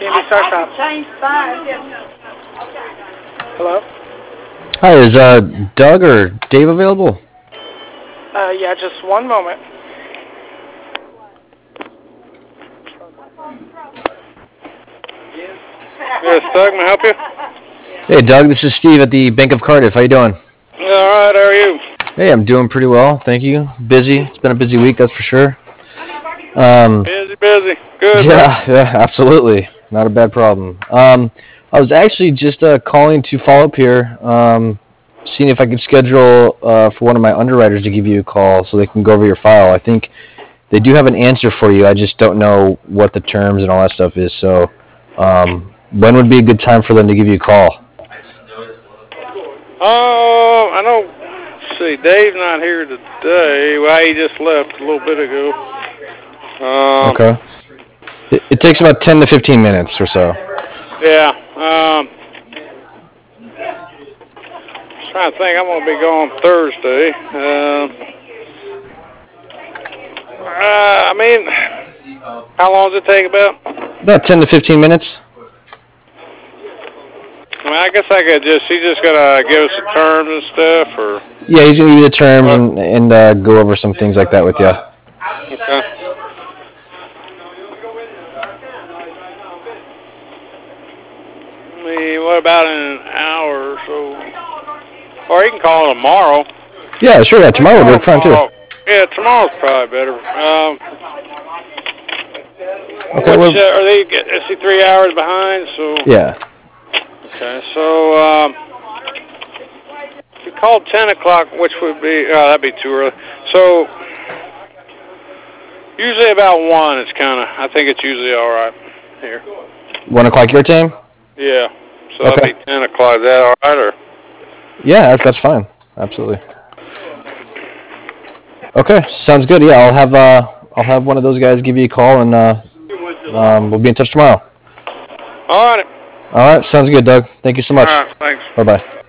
TNB Star Shop. Hello? Hi, is Doug or Dave available? Yeah, just one moment. Yes, Doug, may I help you? Hey, Doug, this is Steve at the Bank of Cardiff. How you doing? All right, how are you? Hey, I'm doing pretty well, thank you. Busy. It's been a busy week, that's for sure. Busy. Good. Yeah, absolutely. Not a bad problem. I was actually just calling to follow up here, seeing if I could schedule for one of my underwriters to give you a call so they can go over your file. I think they do have an answer for you. I just don't know what the terms and all that stuff is. So, when would be a good time for them to give you a call? I know. Let's see, Dave's not here today. Well, he just left a little bit ago. Okay. It takes about 10 to 15 minutes or so. Yeah. Trying to think. I'm going to be gone Thursday. I mean, how long does it take about? About 10 to 15 minutes. I mean, I guess I could he just got to give us the terms and stuff, or? Yeah, he's going to give you the terms and go over some things like that with you. Okay. What about in an hour or so? Or you can call tomorrow. Yeah, sure. Yeah, tomorrow would work fine too. Yeah, tomorrow's probably better. Okay. Are they? Is he 3 hours behind? So. Yeah. Okay, so if you called 10 o'clock, which would be that'd be too early. So usually about 1. It's I think it's usually all right here. 1 o'clock your time? Yeah. So okay. That'd be 10 o'clock. Is that all right, or? Yeah, that's fine. Absolutely. Okay, sounds good. Yeah, I'll have one of those guys give you a call, and we'll be in touch tomorrow. All right. All right, sounds good, Doug. Thank you so much. All right, thanks. Bye-bye.